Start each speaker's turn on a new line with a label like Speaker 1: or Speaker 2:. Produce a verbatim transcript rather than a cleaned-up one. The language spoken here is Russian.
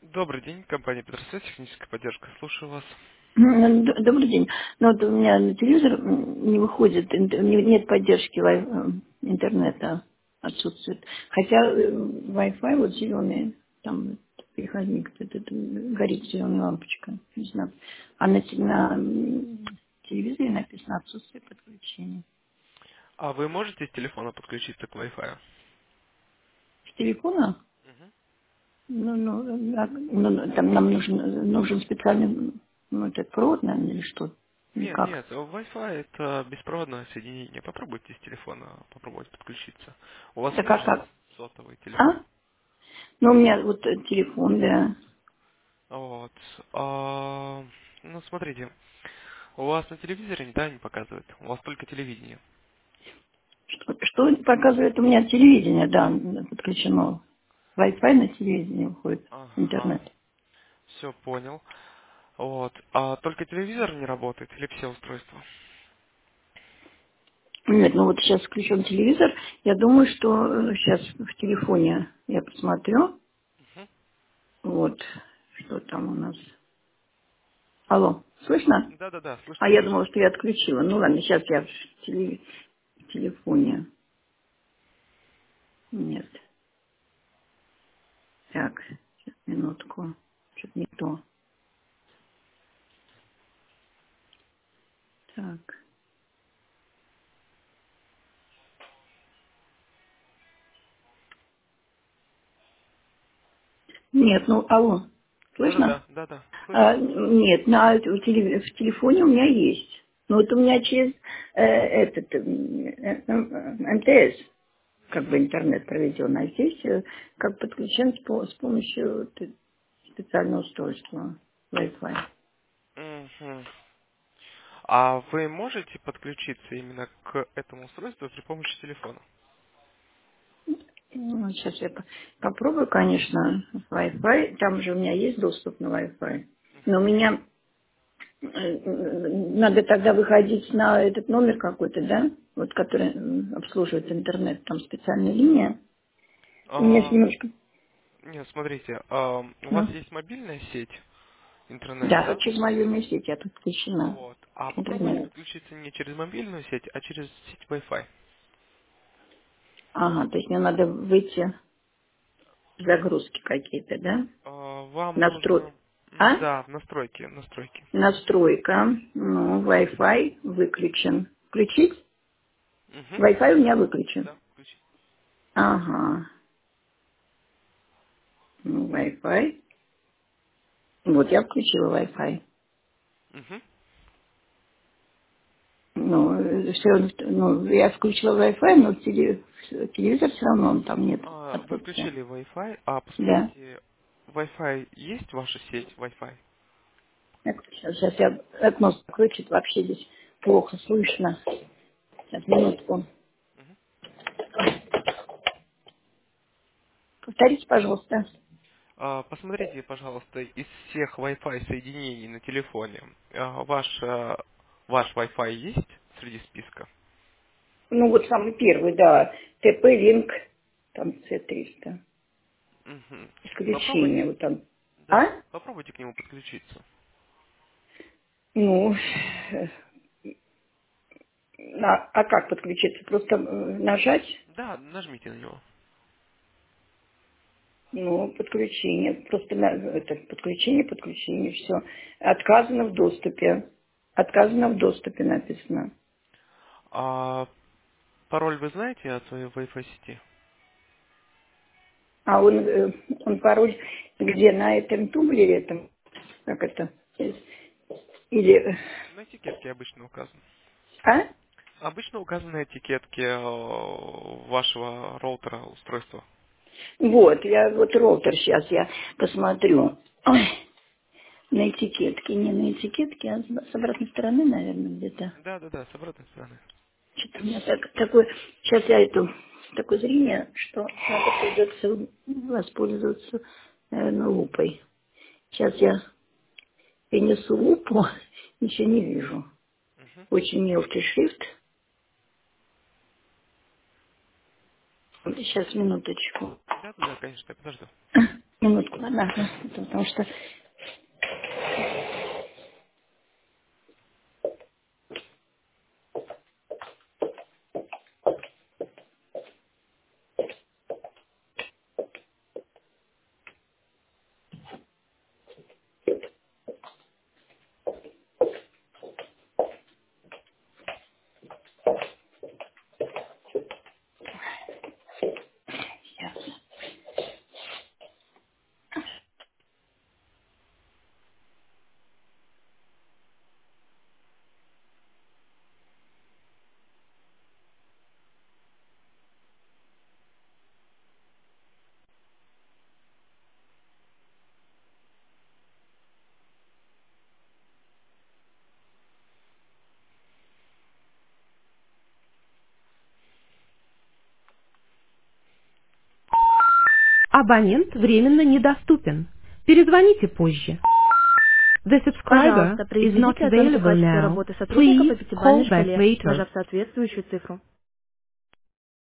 Speaker 1: Добрый день, компания Петросвет, техническая поддержка. Слушаю вас.
Speaker 2: М, д- Добрый день. Ну вот у меня на телевизор м, не выходит, ин- не- нет поддержки вай- э, интернета, отсутствует. Хотя э, Wi-Fi вот зеленый, там переходник, вот этот, м, горит зеленая лампочка, не знаю. А на, те- на м, телевизоре написано отсутствие подключения.
Speaker 1: А вы можете с телефона подключиться к Wi-Fi?
Speaker 2: С телефона?
Speaker 1: Мгм.
Speaker 2: Ну, ну, а, ну, ну, там нам нужен, нужен специальный, ну, этот провод, наверное, или что? Или
Speaker 1: Нет,
Speaker 2: как?
Speaker 1: нет, Wi-Fi это беспроводное соединение. Попробуйте с телефона попробовать подключиться. У вас
Speaker 2: Так а
Speaker 1: есть же
Speaker 2: как?
Speaker 1: сотовый телефон?
Speaker 2: А? Ну, у меня вот э, телефон, да.
Speaker 1: Вот. А, ну, смотрите, у вас на телевизоре, да, не показывает? У вас только телевидение.
Speaker 2: Что, что показывает у меня телевидение, да, подключено. Wi-Fi на телевидение выходит,
Speaker 1: Ага,
Speaker 2: интернет.
Speaker 1: все понял. Вот. А только телевизор не работает или все устройства?
Speaker 2: Нет, ну вот сейчас включен телевизор. Я думаю, что сейчас в телефоне я посмотрю.
Speaker 1: Мгм.
Speaker 2: Вот, что там у нас. Алло, слышно?
Speaker 1: Да-да-да,
Speaker 2: А
Speaker 1: слышно,
Speaker 2: я
Speaker 1: слышно.
Speaker 2: думала, что я отключила. Ну ладно, сейчас я в теле- в телефоне. Нет. Так, сейчас, минутку. Что-то не то. Так. Нет, ну, алло, слышно?
Speaker 1: Да-да-да, да-да, слышу.
Speaker 2: А, нет, на в теле- в телефоне у меня есть. Ну вот у меня через э, этот м, э, э, МТС как бы
Speaker 1: Мгм.
Speaker 2: интернет проведен, а здесь э, как подключен с, по- с помощью вот, э, специального устройства Wi-Fi.
Speaker 1: Мгм. А вы можете подключиться именно к этому устройству при помощи телефона?
Speaker 2: Ну, сейчас я по- попробую, конечно, Wi-Fi. Там же у меня есть доступ на Wi-Fi. Но у меня э, надо тогда выходить на этот номер какой-то, да? Вот который м, обслуживает интернет, там специальная линия. У меня есть
Speaker 1: А,
Speaker 2: немножко.
Speaker 1: нет, смотрите, а, у вас
Speaker 2: Ну,
Speaker 1: есть мобильная сеть интернета,
Speaker 2: да,
Speaker 1: да?
Speaker 2: через мобильную сеть я подключена
Speaker 1: Вот. А
Speaker 2: к
Speaker 1: попробуйте
Speaker 2: интернету.
Speaker 1: подключиться не через мобильную сеть, а через сеть Wi-Fi.
Speaker 2: Ага, то есть мне надо выйти в загрузки какие-то, да?
Speaker 1: А, вам
Speaker 2: Настрой.
Speaker 1: нужно... м,
Speaker 2: А?
Speaker 1: Да, настройки, настройки.
Speaker 2: Настройка. Ну, Wi-Fi выключен. Включить?
Speaker 1: Угу.
Speaker 2: Wi-Fi у меня выключен.
Speaker 1: Да, включи.
Speaker 2: Ага. Ну, Wi-Fi. Вот, я включила Wi-Fi.
Speaker 1: Угу.
Speaker 2: Ну, все, ну, я включила Wi-Fi, но теле- телевизор все равно он там нет
Speaker 1: А, вы
Speaker 2: отсутствия.
Speaker 1: включили Wi-Fi, а
Speaker 2: Да.
Speaker 1: посмотрите, Wi-Fi есть ваша сеть Wi-Fi?
Speaker 2: Сейчас, сейчас я окно закручу, вообще здесь плохо слышно. Сейчас, минутку. Повторите, пожалуйста.
Speaker 1: А, Посмотрите, пожалуйста, из всех Wi-Fi соединений на телефоне, а, ваш, а, ваш Wi-Fi есть среди списка?
Speaker 2: Ну, вот самый первый, да. ТП Линк, там С триста.
Speaker 1: Мгм.
Speaker 2: Исключение,
Speaker 1: Попробуйте,
Speaker 2: вот там.
Speaker 1: да,
Speaker 2: А?
Speaker 1: попробуйте к нему подключиться.
Speaker 2: Ну, э, а, а как подключиться? Просто э, нажать?
Speaker 1: Да, нажмите на него.
Speaker 2: Ну, подключение. Просто на, это, подключение, подключение, все. Отказано в доступе. Отказано в доступе написано.
Speaker 1: А пароль вы знаете от своей Wi-Fi сети?
Speaker 2: А он, э, он пароль где? На этом тумблере этом? Как это? Или... э,
Speaker 1: На этикетке обычно указан.
Speaker 2: А?
Speaker 1: Обычно указаны на этикетке э, вашего роутера устройства.
Speaker 2: Вот, я вот роутер сейчас я посмотрю. Ой, на этикетке, не на этикетке, а с с обратной стороны, наверное, где-то.
Speaker 1: Да, да, да, с обратной стороны.
Speaker 2: Что-то у меня так, такое, сейчас я эту, такое зрение, что надо придется воспользоваться, наверное, лупой. Сейчас я перенесу лупу, ничего не вижу.
Speaker 1: Мгм.
Speaker 2: Очень мелкий шрифт. Сейчас, минуточку.
Speaker 1: Да, да, да, конечно, я подожду.
Speaker 2: Минутку, ладно, ага, это потому что... Сейчас.
Speaker 3: Абонент временно недоступен. Перезвоните позже. The subscriber
Speaker 4: Пожалуйста,
Speaker 3: is not
Speaker 4: произведите оценку
Speaker 3: available
Speaker 4: качества
Speaker 3: now.
Speaker 4: работы сотрудника
Speaker 3: Please
Speaker 4: по пятибалльной
Speaker 3: call back
Speaker 4: шкале,
Speaker 3: later.
Speaker 4: нажав соответствующую цифру.